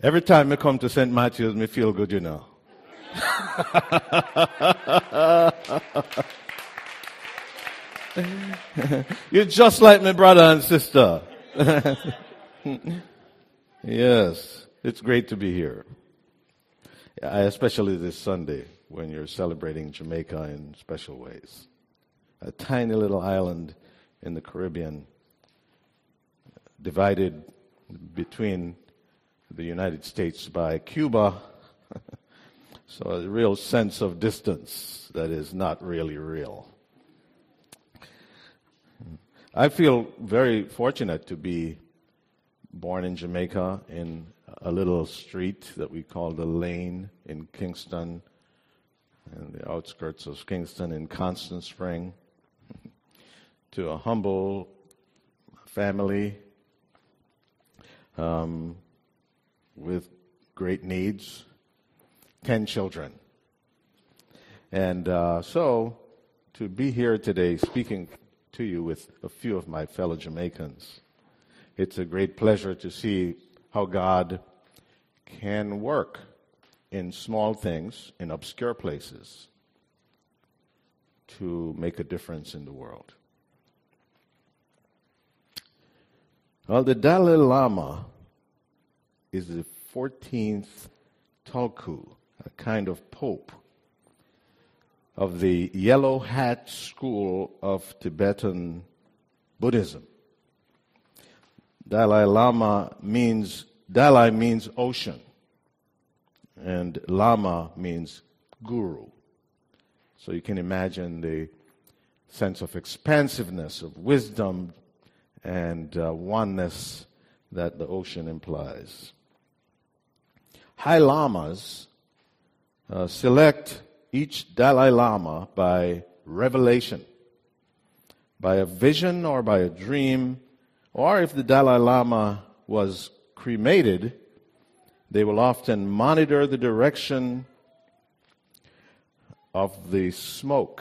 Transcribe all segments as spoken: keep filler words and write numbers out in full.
Every time I come to Saint Matthew's, me feel good, you know. You're just like my brother and sister. Yes, it's great to be here. I, especially this Sunday when you're celebrating Jamaica in special ways. A tiny little island in the Caribbean, divided between the United States by Cuba. So a real sense of distance that is not really real. I feel very fortunate to be born in Jamaica in a little street that we call the Lane in Kingston, and the outskirts of Kingston in Constant Spring, to a humble family um, with great needs, ten children. And uh, so to be here today speaking to you with a few of my fellow Jamaicans, it's a great pleasure to see how God can work in small things, in obscure places, to make a difference in the world. Well, the Dalai Lama is the fourteenth Tulku, a kind of pope of the Yellow Hat school of Tibetan Buddhism. Dalai Lama means, Dalai means ocean, and Lama means guru. So you can imagine the sense of expansiveness, of wisdom, and uh, oneness that the ocean implies. High Lamas uh, select each Dalai Lama by revelation, by a vision or by a dream, or if the Dalai Lama was cremated, they will often monitor the direction of the smoke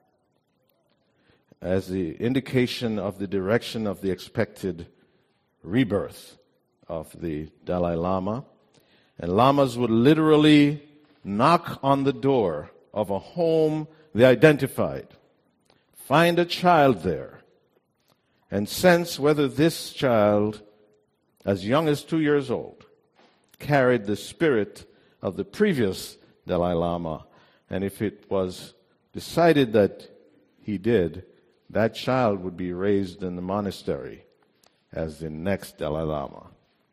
as the indication of the direction of the expected rebirth of the Dalai Lama. And lamas would literally knock on the door of a home they identified, find a child there, and sense whether this child, as young as two years old, carried the spirit of the previous Dalai Lama. And if it was decided that he did, that child would be raised in the monastery as the next Dalai Lama.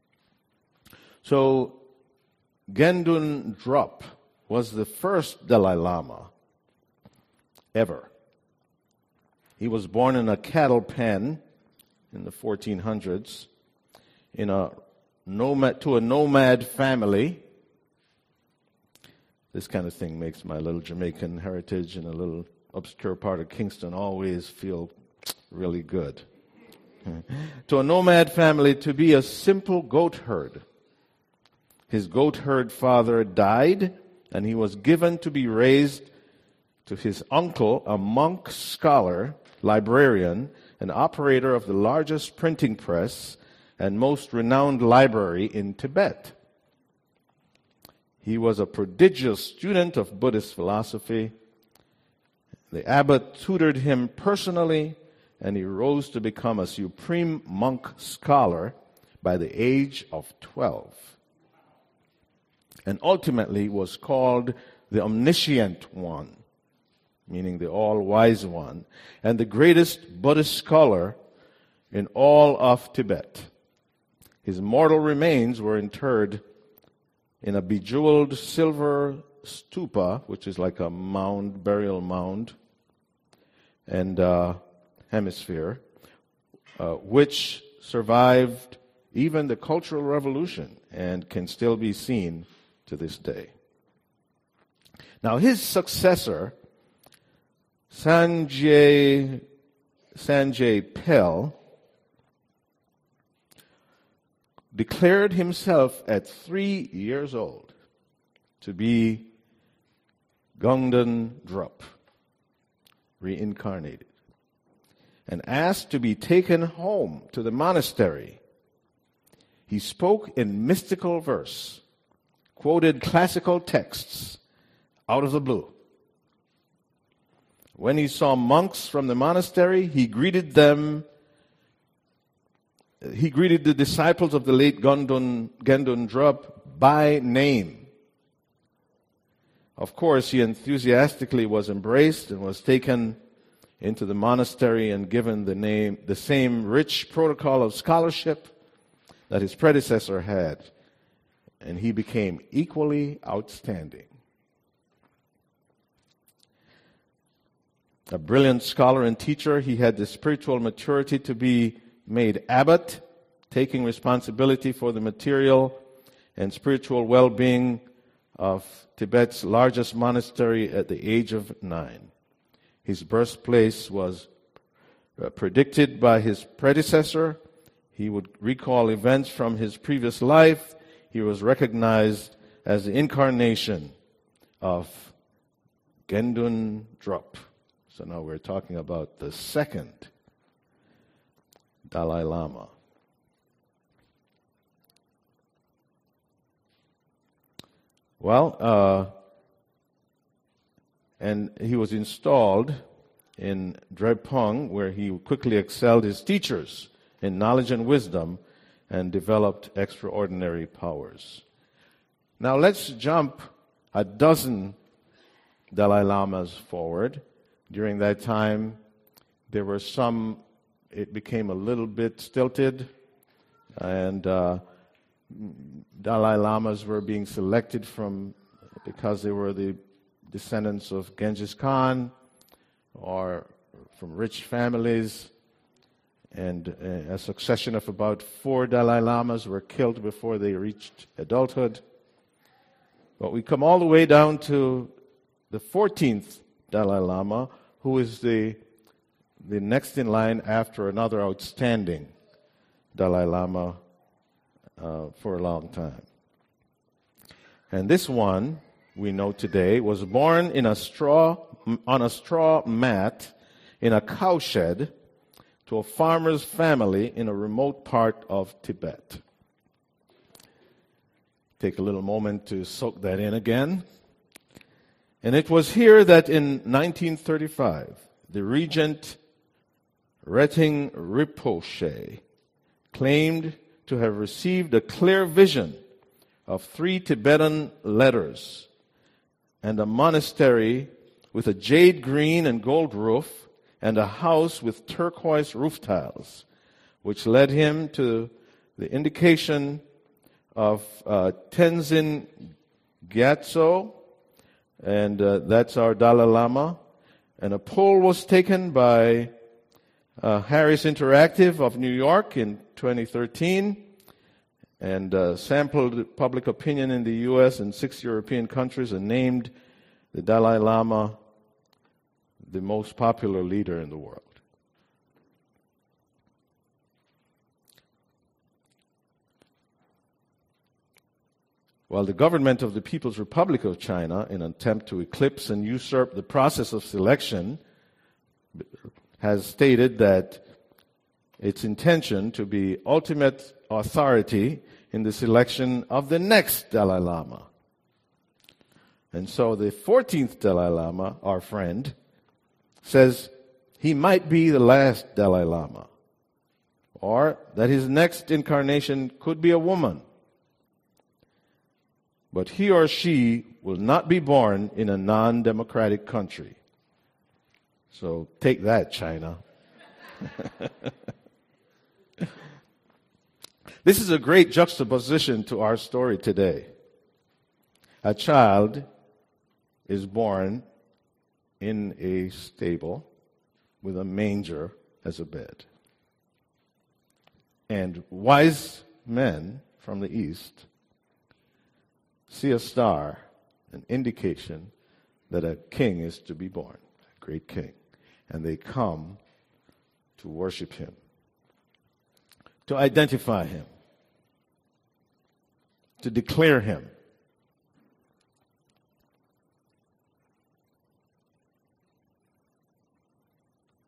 So Gendun Drop was the first Dalai Lama ever. He was born in a cattle pen in the fourteen hundreds in a nomad to a nomad family. This kind of thing makes my little Jamaican heritage in a little obscure part of Kingston always feel really good. To a nomad family, to be a simple goat herd. His goat herd father died, and he was given to be raised to his uncle, a monk scholar, librarian, and operator of the largest printing press and most renowned library in Tibet. He was a prodigious student of Buddhist philosophy. The abbot tutored him personally, and he rose to become a supreme monk scholar by the age of twelve. And ultimately was called the Omniscient One, meaning the all-wise one, and the greatest Buddhist scholar in all of Tibet. His mortal remains were interred in a bejeweled silver stupa, which is like a mound, burial mound, and uh, hemisphere, uh, which survived even the Cultural Revolution and can still be seen to this day. Now his successor, Sanjay, Sanjay Pell, declared himself at three years old to be Gendun Drop, reincarnated, and asked to be taken home to the monastery. He spoke in mystical verse, quoted classical texts out of the blue. When he saw monks from the monastery, he greeted them. He greeted the disciples of the late Gendun, Gendun Drup by name. Of course, he enthusiastically was embraced and was taken into the monastery and given the name, the same rich protocol of scholarship that his predecessor had, and he became equally outstanding. A brilliant scholar and teacher, he had the spiritual maturity to be made abbot, taking responsibility for the material and spiritual well-being of Tibet's largest monastery at the age of nine. His birthplace was predicted by his predecessor. He would recall events from his previous life. He was recognized as the incarnation of Gendun Drup. So now we're talking about the second Dalai Lama. Well, uh, and he was installed in Drepung, where he quickly excelled his teachers in knowledge and wisdom and developed extraordinary powers. Now let's jump a dozen Dalai Lamas forward. During that time, there were some, it became a little bit stilted, and uh, Dalai Lamas were being selected from because they were the descendants of Genghis Khan or from rich families, and a succession of about four Dalai Lamas were killed before they reached adulthood. But we come all the way down to the fourteenth Dalai Lama, who is the, the next in line after another outstanding Dalai Lama uh, for a long time. And this one, we know today, was born in a straw, on a straw mat in a cowshed to a farmer's family in a remote part of Tibet. Take a little moment to soak that in again. And it was here that in nineteen thirty-five, the regent Reting Rinpoche claimed to have received a clear vision of three Tibetan letters and a monastery with a jade green and gold roof and a house with turquoise roof tiles, which led him to the indication of uh, Tenzin Gyatso, and uh, that's our Dalai Lama. And a poll was taken by uh, Harris Interactive of New York in twenty thirteen, and uh, sampled public opinion in the U S and six European countries, and named the Dalai Lama the most popular leader in the world. While the government of the People's Republic of China, in an attempt to eclipse and usurp the process of selection, has stated that its intention to be ultimate authority in the selection of the next Dalai Lama. And so the fourteenth Dalai Lama, our friend, says he might be the last Dalai Lama, or that his next incarnation could be a woman. But he or she will not be born in a non-democratic country. So take that, China. This is a great juxtaposition to our story today. A child is born in a stable with a manger as a bed. And wise men from the East see a star, an indication that a king is to be born, a great king. And they come to worship him, to identify him, to declare him.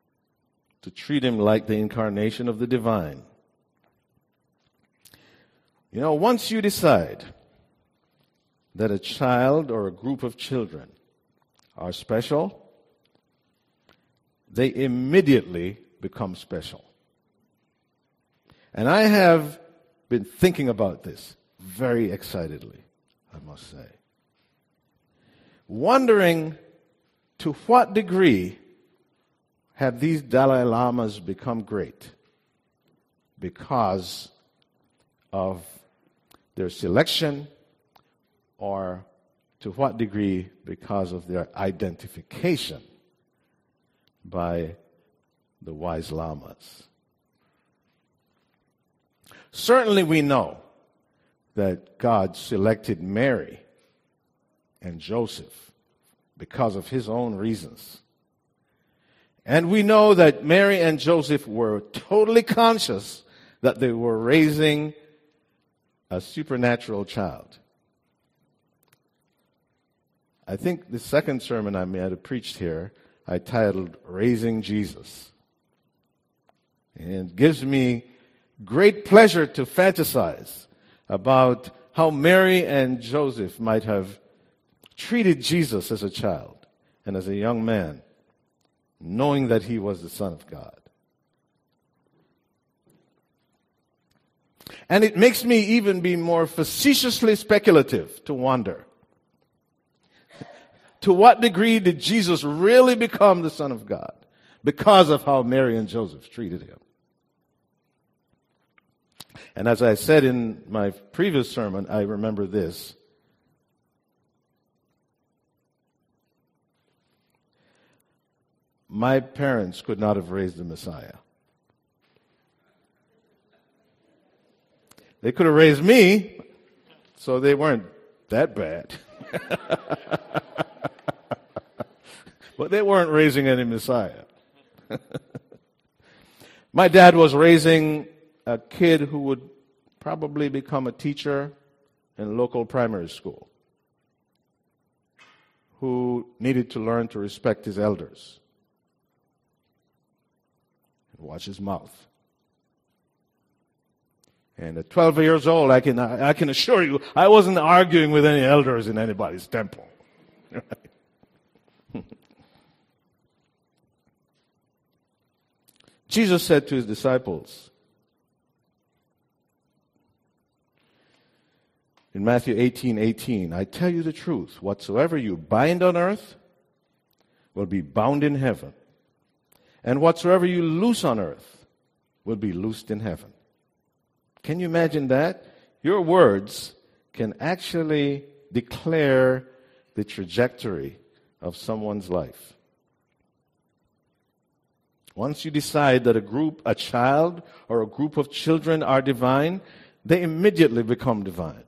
To treat him like the incarnation of the divine. You know, once you decide that a child or a group of children are special, they immediately become special. And I have been thinking about this very excitedly, I must say. Wondering to what degree have these Dalai Lamas become great because of their selection, or to what degree because of their identification by the wise lamas. Certainly we know that God selected Mary and Joseph because of his own reasons. And we know that Mary and Joseph were totally conscious that they were raising a supernatural child. I think the second sermon I may have preached here, I titled Raising Jesus. And it gives me great pleasure to fantasize about how Mary and Joseph might have treated Jesus as a child and as a young man, knowing that he was the Son of God. And it makes me even be more facetiously speculative to wonder, to what degree did Jesus really become the Son of God because of how Mary and Joseph treated him? And as I said in my previous sermon, I remember this. My parents could not have raised the Messiah. They could have raised me, so they weren't that bad. But they weren't raising any Messiah. My dad was raising a kid who would probably become a teacher in a local primary school, who needed to learn to respect his elders and watch his mouth. And at twelve years old, I can I can assure you, I wasn't arguing with any elders in anybody's temple. Jesus said to his disciples in Matthew eighteen eighteen, I tell you the truth, whatsoever you bind on earth will be bound in heaven, and whatsoever you loose on earth will be loosed in heaven. Can you imagine that? Your words can actually declare the trajectory of someone's life. Once you decide that a group, a child, or a group of children are divine, they immediately become divine.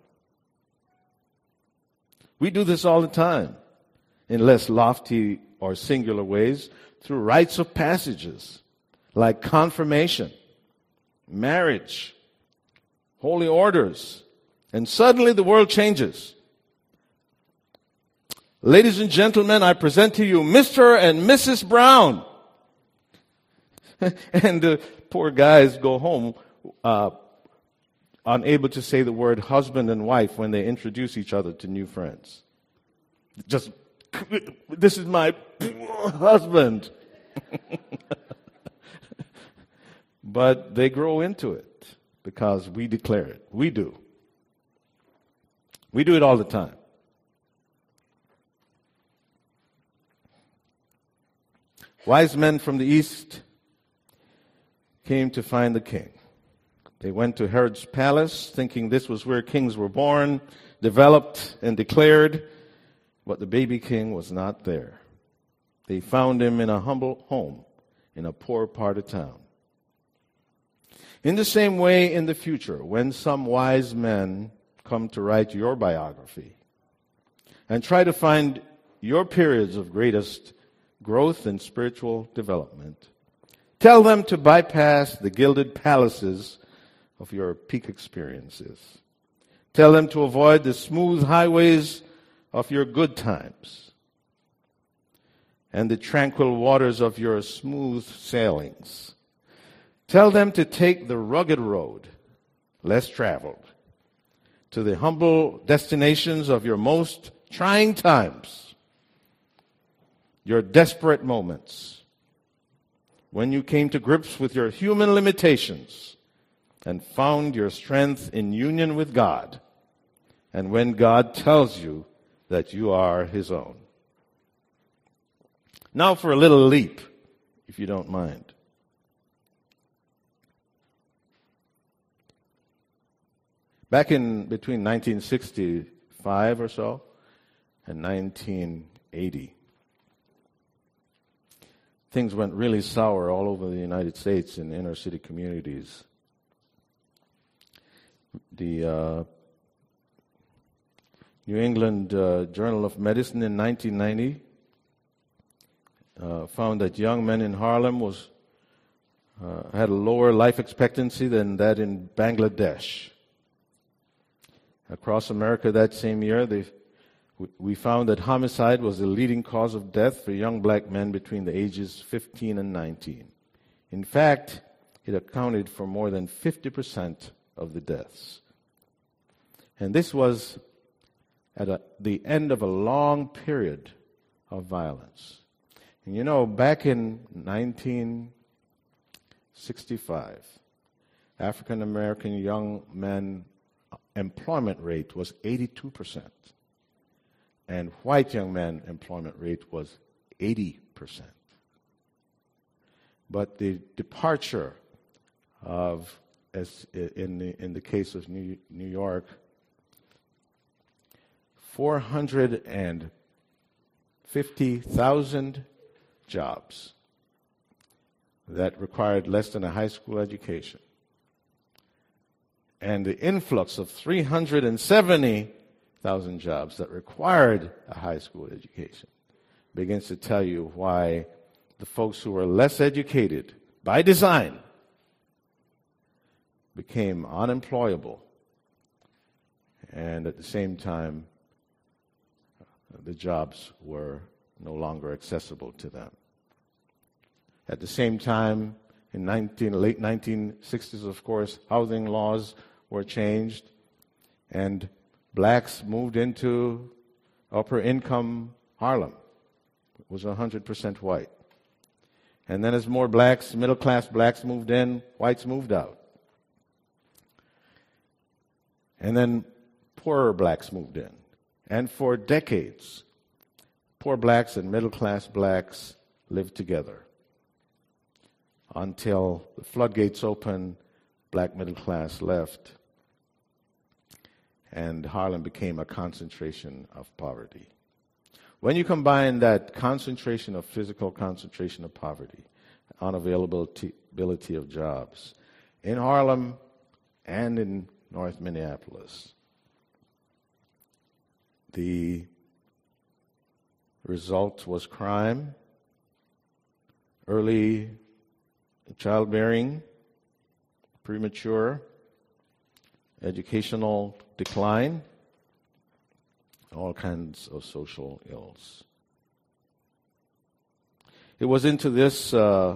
We do this all the time, in less lofty or singular ways, through rites of passages, like confirmation, marriage, holy orders, and suddenly the world changes. Ladies and gentlemen, I present to you Mister and Missus Brown. And the poor guys go home uh, unable to say the word husband and wife when they introduce each other to new friends. Just, this is my husband. But they grow into it because we declare it. We do. We do it all the time. Wise men from the east came to find the king. They went to Herod's palace thinking this was where kings were born, developed, and declared, but the baby king was not there. They found him in a humble home in a poor part of town. In the same way, in the future, when some wise men come to write your biography and try to find your periods of greatest growth and spiritual development, tell them to bypass the gilded palaces of your peak experiences. Tell them to avoid the smooth highways of your good times and the tranquil waters of your smooth sailings. Tell them to take the rugged road, less traveled, to the humble destinations of your most trying times, your desperate moments, when you came to grips with your human limitations and found your strength in union with God, and when God tells you that you are His own. Now for a little leap, if you don't mind. Back in between nineteen sixty-five or so and nineteen eighty, things went really sour all over the United States in inner city communities. The uh, New England uh, Journal of Medicine in nineteen ninety uh, found that young men in Harlem was uh, had a lower life expectancy than that in Bangladesh. Across America that same year, they, we found that homicide was the leading cause of death for young black men between the ages fifteen and nineteen. In fact, it accounted for more than fifty percent of the deaths. And this was at a, the end of a long period of violence. And you know, back in nineteen sixty-five, African American young men employment rate was eighty-two percent, and white young men employment rate was eighty percent. But the departure of, as in the in the case of New, New York, four hundred fifty thousand jobs that required less than a high school education, and the influx of three hundred seventy thousand jobs that required a high school education begins to tell you why the folks who were less educated by design became unemployable, and at the same time, the jobs were no longer accessible to them. At the same time, in nineteen, late nineteen sixties, of course, housing laws were changed, and blacks moved into upper income Harlem. It was one hundred percent white. And then as more blacks, middle class blacks moved in, whites moved out. And then poorer blacks moved in. And for decades, poor blacks and middle class blacks lived together until the floodgates opened, black middle class left, and Harlem became a concentration of poverty. When you combine that concentration of physical concentration of poverty, unavailability of jobs in Harlem and in North Minneapolis, the result was crime, early childbearing, premature, educational decline, all kinds of social ills. It was into this uh,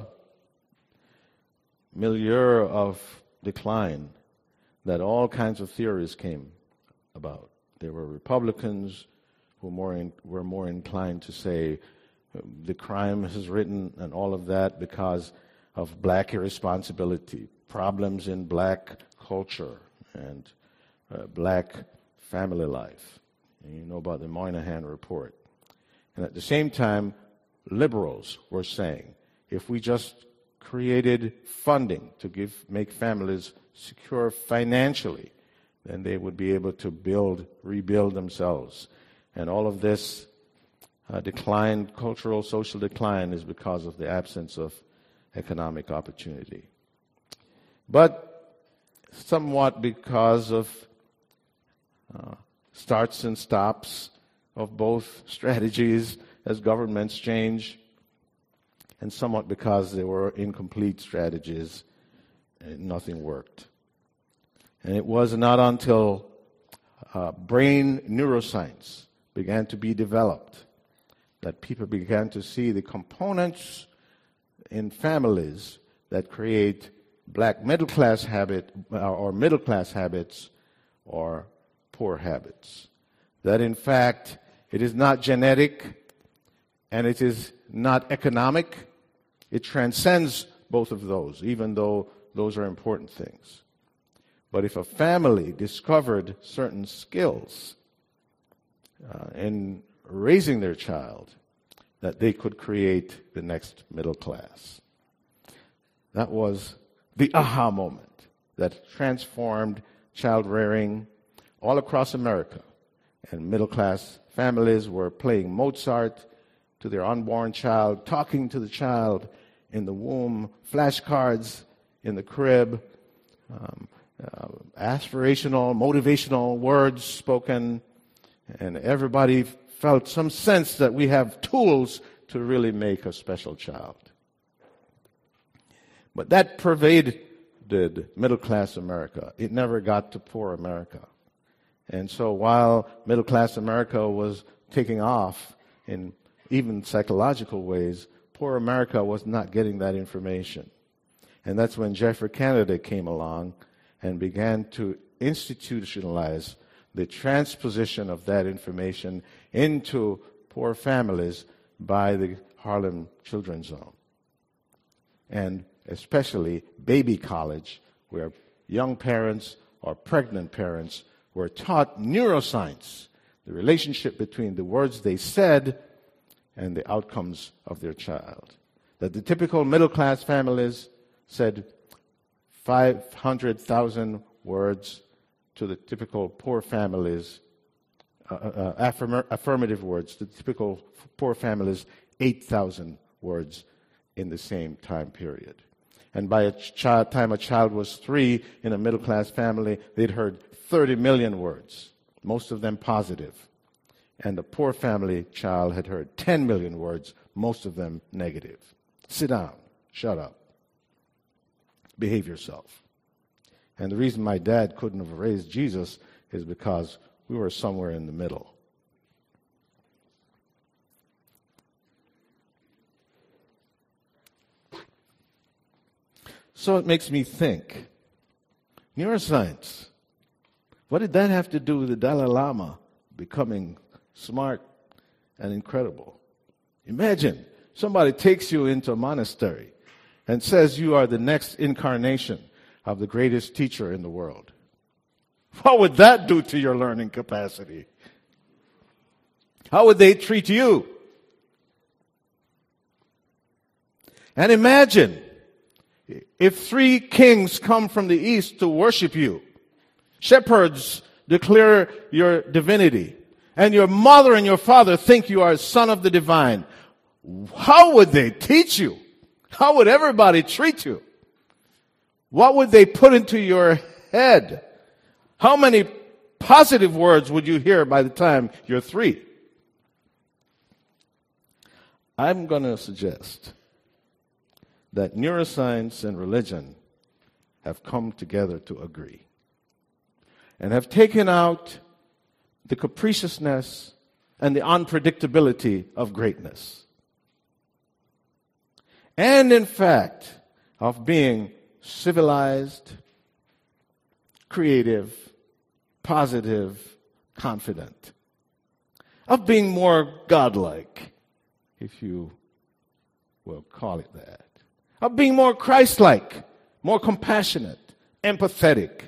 milieu of decline that all kinds of theories came about. There were Republicans who more in, were more inclined to say uh, the crime has risen and all of that because of black irresponsibility, problems in black culture and uh, black family life. And you know about the Moynihan Report. And at the same time, liberals were saying, if we just created funding to give make families secure financially, then they would be able to build, rebuild themselves. And all of this uh, decline, cultural, social decline, is because of the absence of economic opportunity. But somewhat because of uh, starts and stops of both strategies as governments change, and somewhat because they were incomplete strategies and nothing worked. And it was not until uh, brain neuroscience began to be developed that people began to see the components in families that create black middle class habit or middle class habits or poor habits. That in fact, it is not genetic and it is not economic. It transcends both of those, even though those are important things. But if a family discovered certain skills uh, in raising their child, that they could create the next middle class. That was the aha moment that transformed child rearing all across America. And middle class families were playing Mozart to their unborn child, talking to the child in the womb, flashcards in the crib, um, uh, aspirational, motivational words spoken, and everybody felt some sense that we have tools to really make a special child. But that pervaded middle class America. It never got to poor America. And so while middle class America was taking off in even psychological ways, poor America was not getting that information. And that's when Jeffrey Kennedy came along and began to institutionalize the transposition of that information into poor families by the Harlem Children's Zone. And especially baby college, where young parents or pregnant parents were taught neuroscience, the relationship between the words they said and the outcomes of their child. That the typical middle-class families said five hundred thousand words to the typical poor families, uh, uh, affirm- affirmative words, to the typical poor families, eight thousand words in the same time period. And by the ch- time a child was three in a middle-class family, they'd heard thirty million words, most of them positive. And the poor family child had heard ten million words, most of them negative. Sit down, shut up, behave yourself. And the reason my dad couldn't have raised Jesus is because we were somewhere in the middle. So it makes me think, neuroscience, what did that have to do with the Dalai Lama becoming smart and incredible? Imagine somebody takes you into a monastery and says you are the next incarnation of the greatest teacher in the world. What would that do to your learning capacity? How would they treat you? And imagine if three kings come from the east to worship you, shepherds declare your divinity, and your mother and your father think you are a son of the divine. How would they teach you? How would everybody treat you? What would they put into your head? How many positive words would you hear by the time you're three? I'm going to suggest that neuroscience and religion have come together to agree and have taken out the capriciousness and the unpredictability of greatness. And in fact, of being civilized, creative, positive, confident. Of being more godlike, if you will call it that. Of being more Christ-like, more compassionate, empathetic.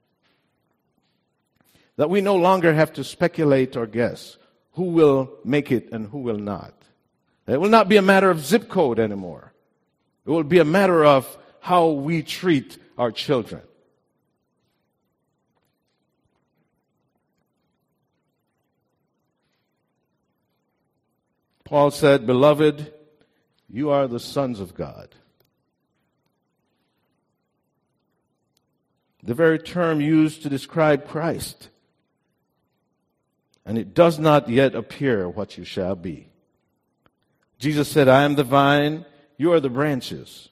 That we no longer have to speculate or guess who will make it and who will not. It will not be a matter of zip code anymore. It will be a matter of how we treat our children. Paul said, "Beloved, you are the sons of God." The very term used to describe Christ. And it does not yet appear what you shall be. Jesus said, "I am the vine, you are the branches.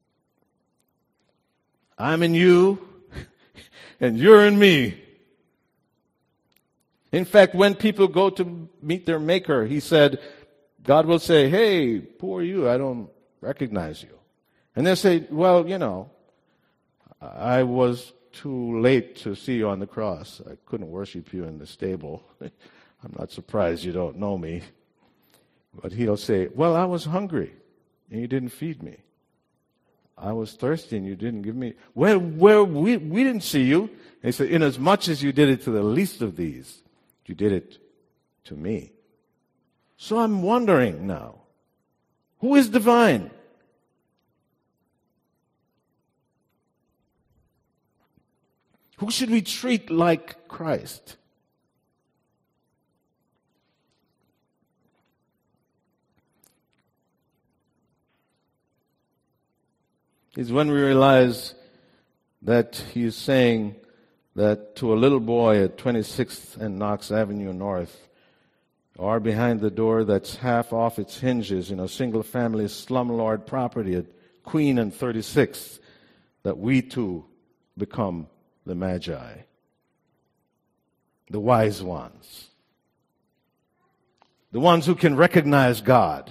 I'm in you, and you're in me." In fact, when people go to meet their Maker, he said, God will say, "Hey, who are you? I don't recognize you." And they'll say, "Well, you know, I was too late to see you on the cross. I couldn't worship you in the stable. I'm not surprised you don't know me. But he'll say, well, I was hungry and you didn't feed me. I was thirsty and you didn't give me. Well, well we, we didn't see you. And he said, inasmuch as you did it to the least of these, you did it to me. So I'm wondering now, who is divine? Who should we treat like Christ? Is when we realize that he is saying that to a little boy at twenty-sixth and Knox Avenue North, or behind the door that's half off its hinges in a single-family slumlord property at Queen and thirty-sixth, that we too become the Magi, the wise ones, the ones who can recognize God.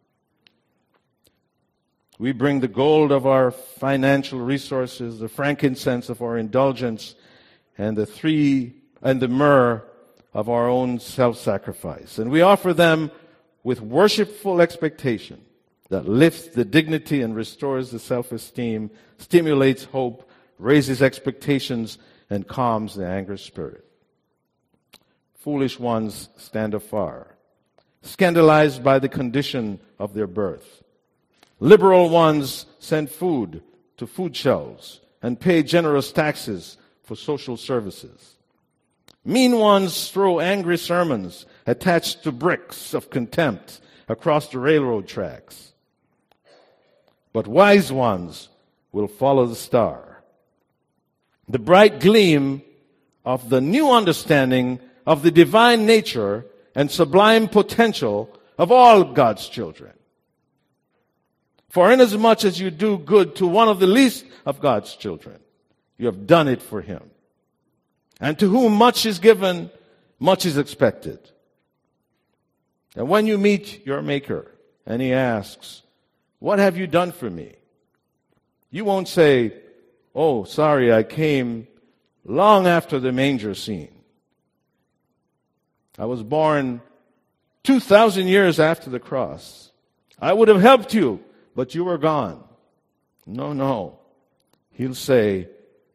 We bring the gold of our financial resources, the frankincense of our indulgence, and the three and the myrrh of our own self-sacrifice. And we offer them with worshipful expectation that lifts the dignity and restores the self-esteem, stimulates hope, raises expectations, and calms the angry spirit. Foolish ones stand afar, scandalized by the condition of their birth. Liberal ones send food to food shelves and pay generous taxes for social services. Mean ones throw angry sermons attached to bricks of contempt across the railroad tracks. But wise ones will follow the star, the bright gleam of the new understanding of the divine nature and sublime potential of all God's children. For inasmuch as you do good to one of the least of God's children, you have done it for him. And to whom much is given, much is expected. And when you meet your Maker and he asks, what have you done for me? You won't say, oh, sorry, I came long after the manger scene. I was born two thousand years after the cross. I would have helped you, but you were gone. No, no. He'll say,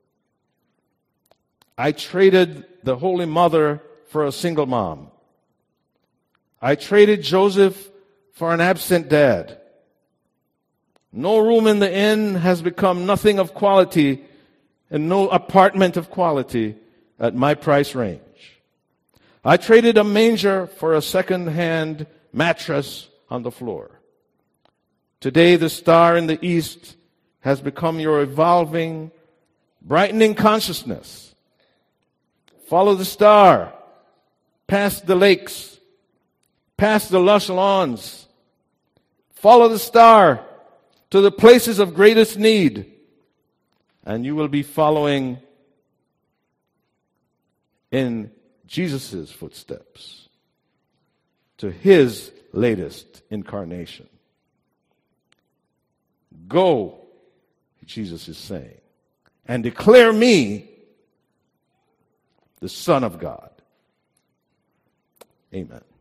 I traded the Holy Mother for a single mom. I traded Joseph for an absent dad. No room in the inn has become nothing of quality, and no apartment of quality at my price range. I traded a manger for a second-hand mattress on the floor. Today, the star in the east has become your evolving, brightening consciousness. Follow the star, past the lakes, past the lush lawns. Follow the star to the places of greatest need, and you will be following in Jesus' footsteps to his latest incarnation. Go, Jesus is saying, and declare me the Son of God. Amen.